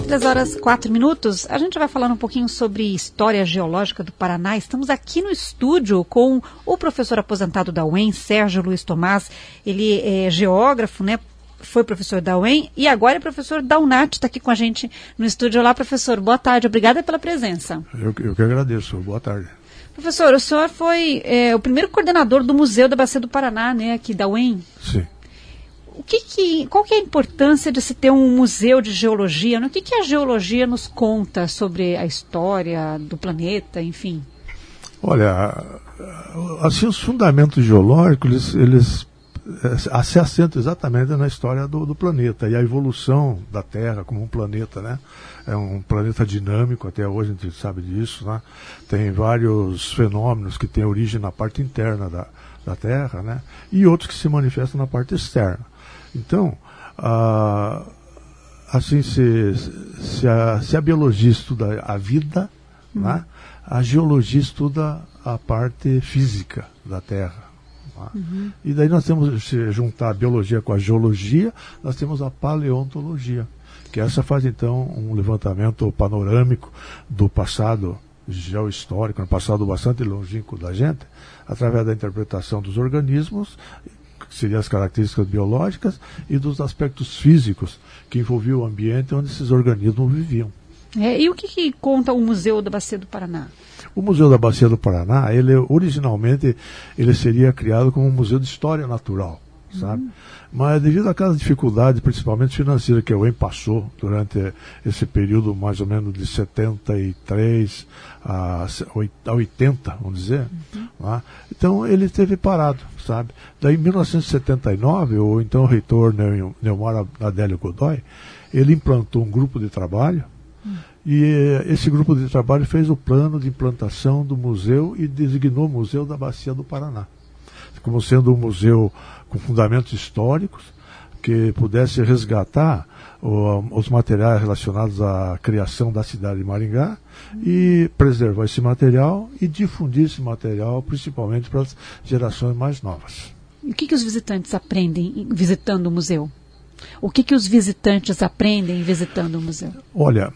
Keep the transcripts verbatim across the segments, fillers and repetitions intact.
três horas e quatro minutos. A gente vai falando um pouquinho sobre história geológica do Paraná. Estamos aqui no estúdio com o professor aposentado da U E M, Sérgio Luiz Tomás. Ele é geógrafo, né? Foi professor da U E M e agora é professor da UNAT, está aqui com a gente no estúdio. Olá, professor. Boa tarde. Obrigada pela presença. Eu, eu que agradeço. Boa tarde. Professor, o senhor foi é, o primeiro coordenador do Museu da Bacia do Paraná, né? Aqui da U E M. Sim. O que que, qual que é a importância de se ter um museu de geologia? Né? O que, que a geologia nos conta sobre a história do planeta, enfim? Olha, assim, os fundamentos geológicos, eles, eles se assentam exatamente na história do, do planeta e a evolução da Terra como um planeta, né? É um planeta dinâmico, até hoje a gente sabe disso, né? Tem vários fenômenos que têm origem na parte interna da, da Terra, né? E outros que se manifestam na parte externa. Então, ah, assim, se, se, a, se a biologia estuda a vida, uhum. né, a geologia estuda a parte física da Terra. Né? Uhum. E daí nós temos, se juntar a biologia com a geologia, nós temos a paleontologia, que essa faz então um levantamento panorâmico do passado geohistórico, no passado bastante longínquo da gente, através da interpretação dos organismos, que seriam as características biológicas, e dos aspectos físicos que envolviam o ambiente onde esses organismos viviam. É, e o que, que conta o Museu da Bacia do Paraná? O Museu da Bacia do Paraná, ele originalmente ele seria criado como um museu de história natural, sabe? Uhum. Mas devido àquelas dificuldades, principalmente financeiras, que a U E M passou durante esse período mais ou menos de setenta e três a oitenta, vamos dizer, uhum. né? Então ele esteve parado, sabe? Daí em mil novecentos e setenta e nove, o então reitor Neumar Adélio Godoy, ele implantou um grupo de trabalho, uhum. e esse grupo de trabalho fez o plano de implantação do museu e designou o Museu da Bacia do Paraná como sendo um museu com fundamentos históricos, que pudesse resgatar o, os materiais relacionados à criação da cidade de Maringá e preservar esse material e difundir esse material, principalmente para as gerações mais novas. E o que, que os visitantes aprendem visitando o museu? O que, que os visitantes aprendem visitando o museu? Olha,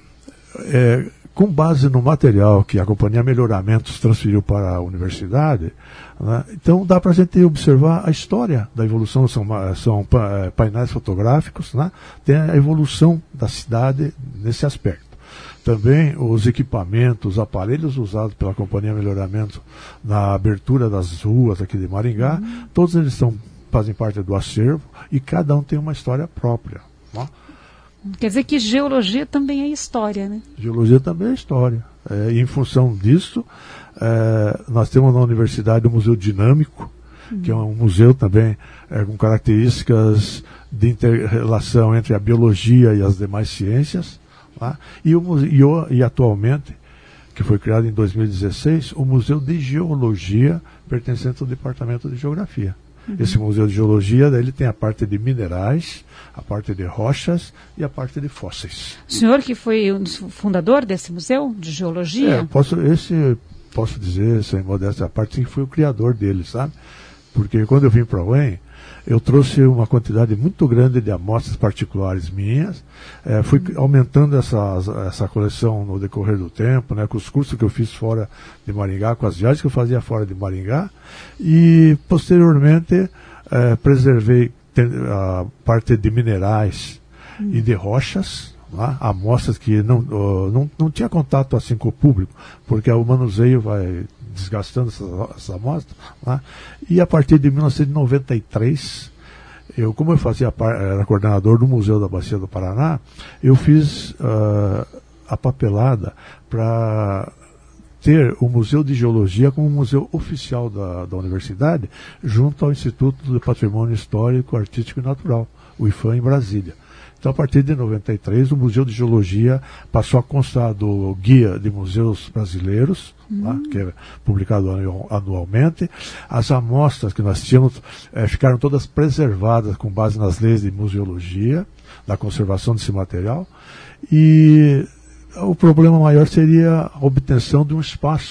é, com base no material que a Companhia Melhoramentos transferiu para a universidade, né, então dá para a gente observar a história da evolução, são, são painéis fotográficos, né, tem a evolução da cidade nesse aspecto. Também os equipamentos, os aparelhos usados pela Companhia Melhoramentos na abertura das ruas aqui de Maringá, uhum. todos eles são, fazem parte do acervo e cada um tem uma história própria. Né? Quer dizer que geologia também é história, né? Geologia também é história. É, e em função disso, é, nós temos na universidade o Museu Dinâmico, uhum. que é um museu também é, com características de inter-relação entre a biologia e as demais ciências. Tá? E, o, e, o, e atualmente, que foi criado em dois mil e dezesseis, o Museu de Geologia, pertencente ao Departamento de Geografia. Uhum. Esse Museu de Geologia, daí ele tem a parte de minerais, a parte de rochas e a parte de fósseis. O senhor que foi um dos fundador desse museu de geologia? É, posso, esse, posso dizer, sem modéstia à parte, que foi o criador dele, sabe? Porque quando eu vim para a U E M, eu trouxe uma quantidade muito grande de amostras particulares minhas, é, fui uhum. aumentando essa, essa coleção no decorrer do tempo, né, com os cursos que eu fiz fora de Maringá, com as viagens que eu fazia fora de Maringá, e posteriormente é, preservei a parte de minerais uhum. e de rochas, né, amostras que não, uh, não, não tinha contato assim com o público, porque o manuseio vai desgastando essas, essas amostras, né? E a partir de mil novecentos e noventa e três, eu, como eu fazia era coordenador do Museu da Bacia do Paraná, eu fiz uh, a papelada para ter o Museu de Geologia como museu oficial da, da universidade, junto ao Instituto do Patrimônio Histórico, Artístico e Natural, o I F A M, em Brasília. Então, a partir de noventa e três, o Museu de Geologia passou a constar do Guia de Museus Brasileiros, hum. lá, que é publicado anualmente. As amostras que nós tínhamos é, ficaram todas preservadas com base nas leis de museologia, da conservação desse material. E o problema maior seria a obtenção de um espaço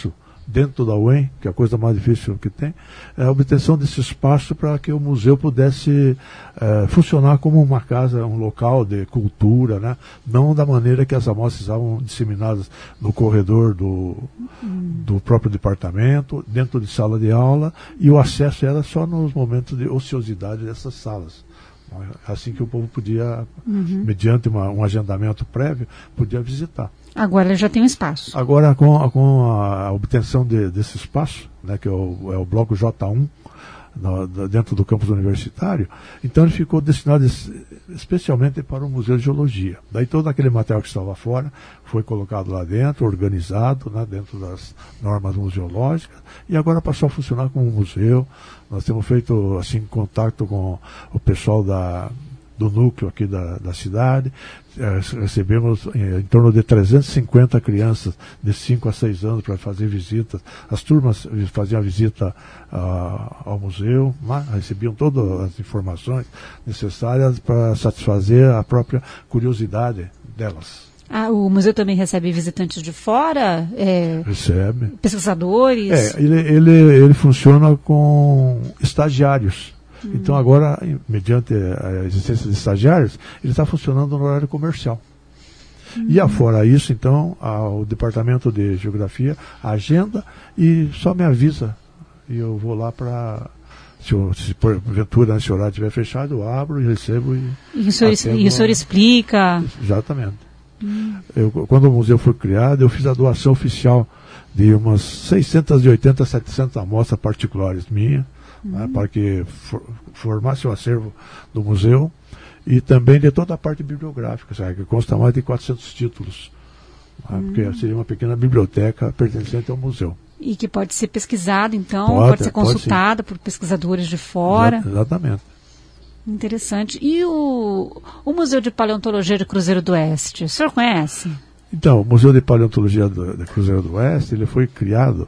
dentro da U E M, que é a coisa mais difícil que tem, é a obtenção desse espaço para que o museu pudesse é, funcionar como uma casa, um local de cultura, né? Não da maneira que as amostras estavam disseminadas no corredor do, hum. do próprio departamento, dentro de sala de aula, e o acesso era só nos momentos de ociosidade dessas salas. Assim que o povo podia, uhum. mediante uma, um agendamento prévio, podia visitar. Agora já tem um espaço. Agora, com, com a obtenção de, desse espaço, né, que é o, é o bloco J um, no, dentro do campus universitário, então ele ficou destinado especialmente para o Museu de Geologia. Daí todo aquele material que estava fora foi colocado lá dentro, organizado, né, dentro das normas museológicas, e agora passou a funcionar como um museu. Nós temos feito assim, contato com o pessoal da, do núcleo aqui da, da cidade. É, recebemos em, em torno de trezentas e cinquenta crianças de cinco a seis anos para fazer visitas. As turmas faziam a visita uh, ao museu, né? Recebiam todas as informações necessárias para satisfazer a própria curiosidade delas. Ah, o museu também recebe visitantes de fora? É, recebe. Pesquisadores? É, ele, ele, ele funciona com estagiários. Hum. Então agora, mediante a existência de estagiários, ele está funcionando no horário comercial. Hum. E afora isso, então, o departamento de geografia agenda e só me avisa. E eu vou lá para... Se, se porventura esse horário estiver fechado, eu abro e recebo. E, e o senhor, e o senhor explica? Exatamente. Hum. Eu, quando o museu foi criado, eu fiz a doação oficial de umas seiscentas e oitenta, setecentas amostras particulares minhas, hum. né, para que for, formasse o acervo do museu, e também de toda a parte bibliográfica, sabe, que consta mais de quatrocentos títulos, né, hum. porque seria uma pequena biblioteca pertencente ao museu. E que pode ser pesquisada, então, pode, pode ser consultada pode, por pesquisadores de fora. Exa- exatamente. Interessante. E o, o Museu de Paleontologia de Cruzeiro do Oeste, o senhor conhece? Então, o Museu de Paleontologia do, de Cruzeiro do Oeste, ele foi criado,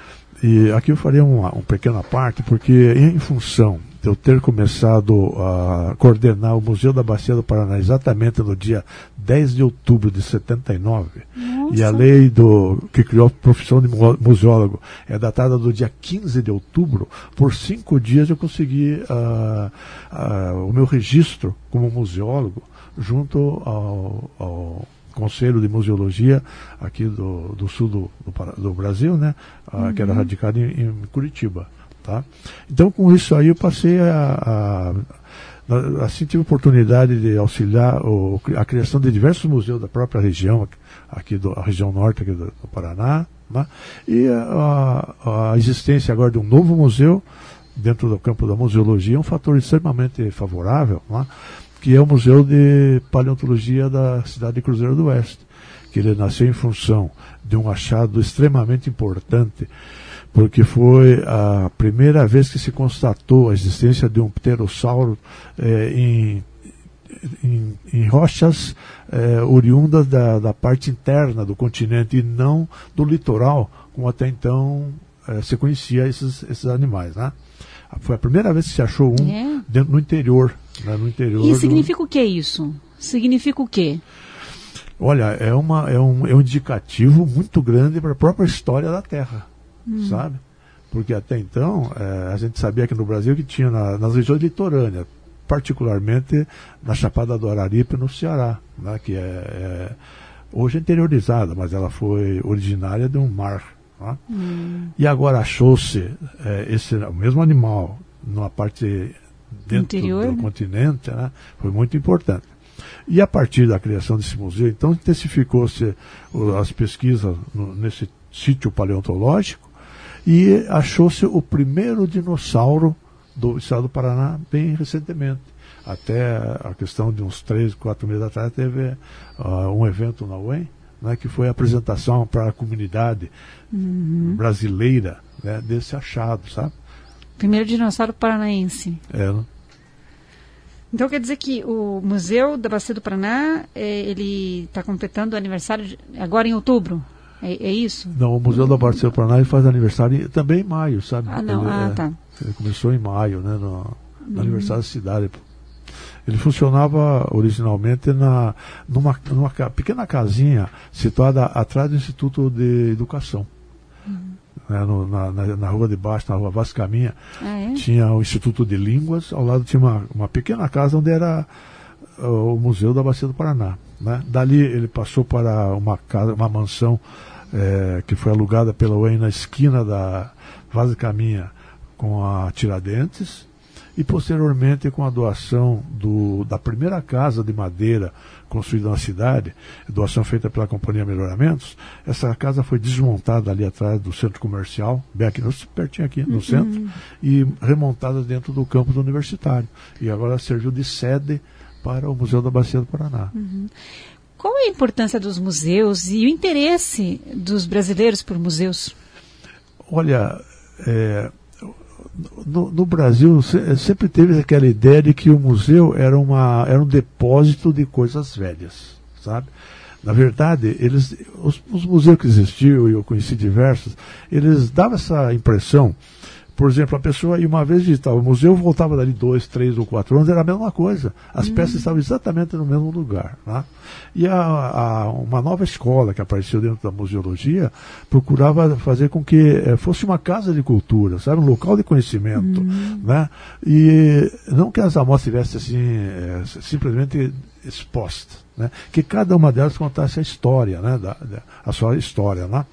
e aqui eu faria uma, uma pequena parte, porque em função de eu ter começado a coordenar o Museu da Bacia do Paraná exatamente no dia dez de outubro de setenta e nove, Nossa. E a lei do, que criou a profissão de museólogo é datada do dia quinze de outubro, por cinco dias eu consegui uh, uh, o meu registro como museólogo junto ao, ao Conselho de Museologia aqui do, do sul do, do, do Brasil, né, uh, uhum. que era radicado em, em Curitiba. Tá? Então, com isso aí, eu passei a, a assim, tive a oportunidade de auxiliar o, a criação de diversos museus da própria região, aqui da região norte aqui do, do Paraná, né? E a, a existência agora de um novo museu dentro do campo da museologia é um fator extremamente favorável, né? Que é o Museu de Paleontologia da cidade de Cruzeiro do Oeste, que ele nasceu em função de um achado extremamente importante, porque foi a primeira vez que se constatou a existência de um pterossauro eh, em, em, em rochas eh, oriundas da, da parte interna do continente e não do litoral, como até então eh, se conhecia esses, esses animais, né? Foi a primeira vez que se achou um é. dentro, no interior. Né, no interior e significa do... o que isso? Significa o quê? Olha, é, uma, é, um, é um indicativo muito grande para a própria história da Terra. Hum. Sabe? Porque até então é, a gente sabia que no Brasil que tinha na, nas regiões litorâneas, particularmente na Chapada do Araripe, no Ceará, né, que é, é hoje interiorizada, mas ela foi originária de um mar. Né? Hum. E agora achou-se é, esse o mesmo animal numa parte dentro Interior, do né? continente, né? Foi muito importante. E a partir da criação desse museu, então intensificou-se as pesquisas no, nesse sítio paleontológico, e achou-se o primeiro dinossauro do estado do Paraná bem recentemente. Até a questão de uns três, quatro meses atrás teve uh, um evento na U E M, né, que foi a apresentação para a comunidade uhum. brasileira, né, desse achado, sabe? Primeiro dinossauro paranaense. É, né? Então quer dizer que o Museu da Bacia do Paraná, é, ele está completando o aniversário de, agora em outubro? É, é isso? Não, o Museu da Bacia do Paraná ele faz aniversário também em maio, sabe? Ah, não, ele, ah, é, tá. Ele começou em maio, né, no, no uhum. aniversário da cidade. Ele funcionava originalmente na, numa, numa pequena casinha situada atrás do Instituto de Educação. Uhum. né, no, na, na, na rua de baixo, na rua Vaz Caminha, ah, é? tinha o Instituto de Línguas, ao lado tinha uma, uma pequena casa onde era uh, o Museu da Bacia do Paraná. Né? Dali ele passou para uma casa, uma mansão é, que foi alugada pela U E M na esquina da Vaz Caminha com a Tiradentes, e posteriormente com a doação do, da primeira casa de madeira construída na cidade, doação feita pela Companhia Melhoramentos. Essa casa foi desmontada ali atrás do centro comercial, bem aqui, pertinho aqui no uhum. centro, e remontada dentro do campus universitário. E agora serviu de sede para o Museu da Bacia do Paraná. Uhum. Qual é a importância dos museus e o interesse dos brasileiros por museus? Olha, é, No, no Brasil sempre teve aquela ideia de que o museu era, uma, era um depósito de coisas velhas, sabe? Na verdade, eles, os, os museus que existiam, e eu conheci diversos, eles davam essa impressão. Por exemplo, a pessoa ia uma vez visitar o museu, voltava dali dois, três ou quatro anos, era a mesma coisa. As hum. peças estavam exatamente no mesmo lugar. Né? E a, a, uma nova escola que apareceu dentro da museologia procurava fazer com que eh, fosse uma casa de cultura, sabe? Um local de conhecimento. Hum. Né? E não que as amostras estivessem assim, eh, simplesmente expostas. Né? Que cada uma delas contasse a história, né? da, da, a sua história. Né?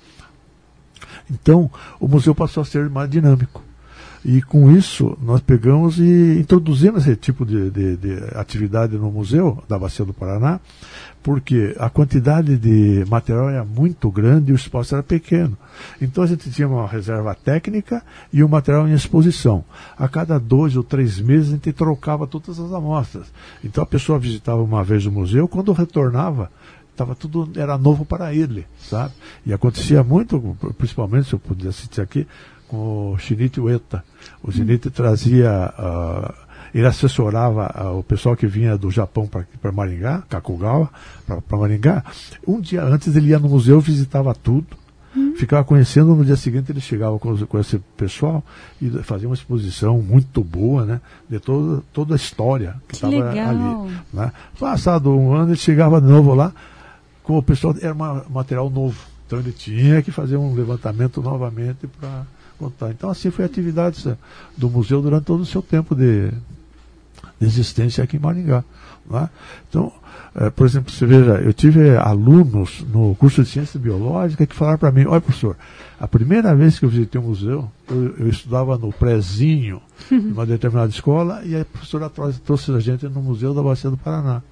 Então, o museu passou a ser mais dinâmico. E com isso, nós pegamos e introduzimos esse tipo de, de, de atividade no Museu da Bacia do Paraná, porque a quantidade de material era muito grande e o espaço era pequeno. Então a gente tinha uma reserva técnica e o material em exposição. A cada dois ou três meses a gente trocava todas as amostras. Então a pessoa visitava uma vez o museu, quando retornava, tava tudo, era novo para ele, sabe? E acontecia muito, principalmente, se eu puder citar aqui, com o Shinichi Ueda. O Shinichi hum. trazia, uh, ele assessorava uh, o pessoal que vinha do Japão para Maringá, Kakugawa, para Maringá. Um dia antes ele ia no museu, visitava tudo, hum. ficava conhecendo, no dia seguinte ele chegava com, com esse pessoal e fazia uma exposição muito boa, né, de toda, toda a história que estava ali. Né? Passado um ano ele chegava de novo lá, com o pessoal, era um material novo. Então ele tinha que fazer um levantamento novamente para contar. Então assim foi a atividade do museu durante todo o seu tempo de, de existência aqui em Maringá. Né? Então, é, por exemplo, você veja, eu tive alunos no curso de Ciência Biológica que falaram para mim, olha professor, a primeira vez que eu visitei um museu, eu, eu estudava no prézinho de uma determinada escola e a professora trouxe, trouxe a gente no Museu da Bacia do Paraná.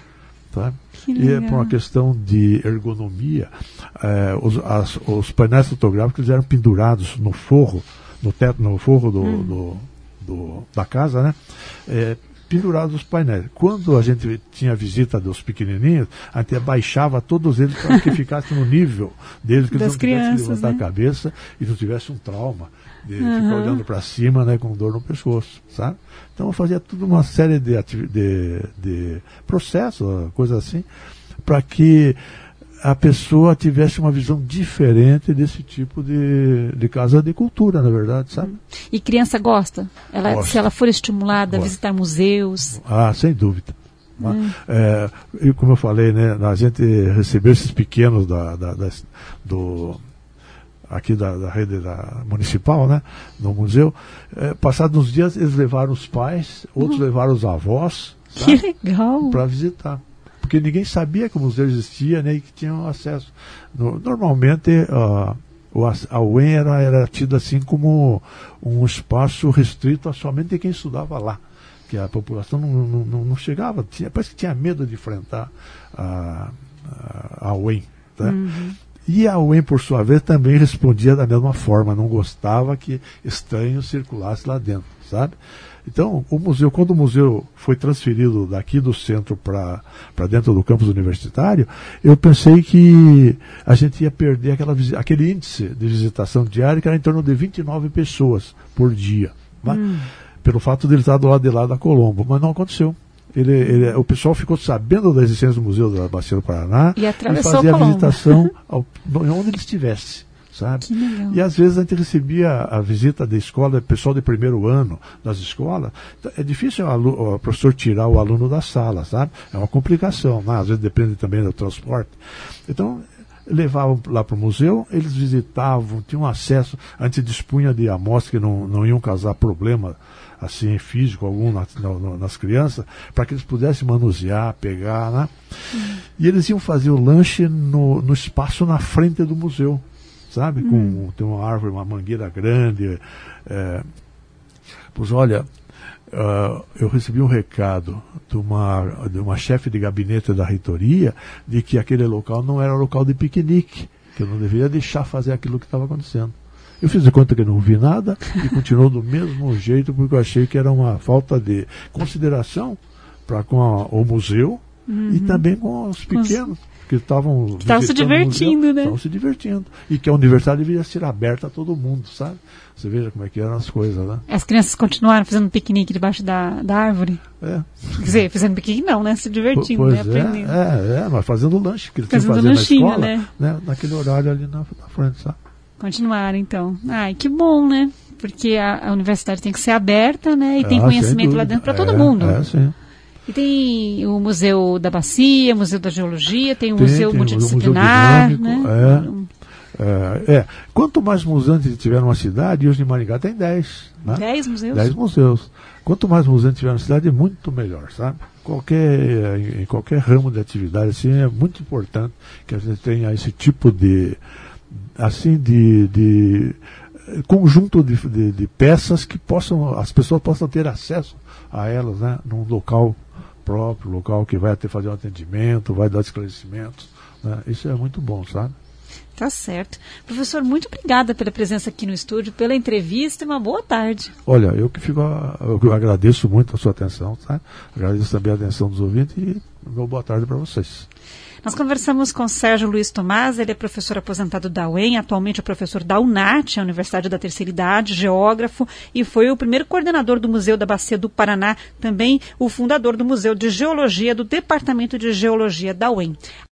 Tá? E é por uma questão de ergonomia, eh, os, as, os painéis fotográficos eram pendurados no forro, no teto, no forro do, hum. do, do, da casa, né? Eh, pendurados os painéis. Quando a gente tinha a visita dos pequenininhos, a gente abaixava todos eles para que ficasse no nível deles, que eles não tivessem que levantar, né, a cabeça e não tivesse um trauma de uhum. ficar olhando para cima, né, com dor no pescoço, sabe? Então eu fazia tudo uma série de, de, de processos, coisas assim, para que a pessoa tivesse uma visão diferente desse tipo de, de casa de cultura, na verdade, sabe? E criança gosta? Ela, gosta. Se ela for estimulada gosta. a visitar museus? Ah, sem dúvida. Hum. É, e como eu falei, né, a gente recebeu esses pequenos da, da, da, do... aqui da, da rede da municipal, né, no museu, é, passados uns dias eles levaram os pais, outros uhum. levaram os avós, que legal, para visitar, porque ninguém sabia que o museu existia, né, e que tinham acesso. No, normalmente uh, o, a U E M era, era tida assim como um espaço restrito a somente quem estudava lá, que a população não, não, não chegava, tinha, parece que tinha medo de enfrentar a, a, a U E M, tá? Uhum. E a U E M, por sua vez, também respondia da mesma forma, não gostava que estranho circulasse lá dentro, sabe? Então, o museu, quando o museu foi transferido daqui do centro para dentro do campus universitário, eu pensei que a gente ia perder aquela, aquele índice de visitação diária, que era em torno de vinte e nove pessoas por dia, né? Hum. Pelo fato de ele estar do lado de lá da Colombo, mas não aconteceu. Ele, ele, o pessoal ficou sabendo da existência do Museu da Bacia do Paraná e, e fazia a visitação ao, onde ele estivesse, sabe? E às vezes a gente recebia a visita da escola, pessoal de primeiro ano das escolas. É difícil o, aluno, o professor tirar o aluno da sala, sabe? É uma complicação, né? Às vezes depende também do transporte. Então, levavam lá para o museu, eles visitavam, tinham acesso, antes dispunha de amostras que não, não iam causar problema assim, físico algum na, na, nas crianças, para que eles pudessem manusear, pegar, né? Uhum. E eles iam fazer o lanche no, no espaço na frente do museu, sabe? Com, uhum. Tem uma árvore, uma mangueira grande. É, pois olha, uh, eu recebi um recado de uma, de uma chefe de gabinete da reitoria de que aquele local não era local de piquenique, que eu não deveria deixar fazer aquilo que estava acontecendo. Eu fiz de conta que não vi nada e continuou do mesmo jeito, porque eu achei que era uma falta de consideração para com a, o museu, uhum. e também com os pequenos que estavam se divertindo, museu, né? Estavam se divertindo. E que a universidade deveria ser aberta a todo mundo, sabe? Você veja como é que eram as coisas, né? As crianças continuaram fazendo piquenique debaixo da, da árvore? É. Quer dizer, fazendo piquenique não, né? Se divertindo, pois né? Aprendendo. É, é, mas fazendo lanche, que eles tinham que fazer lanchinho, na escola, né? né? Naquele horário ali na, na frente, sabe? Continuar, então. Ai, que bom, né? Porque a, a universidade tem que ser aberta, né? E tem ah, conhecimento lá dentro para todo é, mundo. É, sim. E tem o Museu da Bacia, o Museu da Geologia, tem o tem, Museu tem Multidisciplinar, o museu né? É, é, é. Quanto mais museus tiver numa cidade, e hoje em Maringá tem dez. Né? Dez museus? Dez museus. Quanto mais museus tiver na cidade, é muito melhor, sabe? Qualquer, em qualquer ramo de atividade, assim, é muito importante que a gente tenha esse tipo de, assim, de, de conjunto de, de, de peças que possam, as pessoas possam ter acesso a elas, né? Num local próprio, local que vai até fazer um atendimento, vai dar esclarecimentos, né? Isso é muito bom, sabe? Tá certo. Professor, muito obrigada pela presença aqui no estúdio, pela entrevista e uma boa tarde. Olha, eu que fico, eu agradeço muito a sua atenção, tá? Agradeço também a atenção dos ouvintes e uma boa tarde para vocês. Nós conversamos com Sérgio Luiz Tomás, ele é professor aposentado da U E M, atualmente é professor da UNAT, a Universidade da Terceira Idade, geógrafo, e foi o primeiro coordenador do Museu da Bacia do Paraná, também o fundador do Museu de Geologia do Departamento de Geologia da U E M.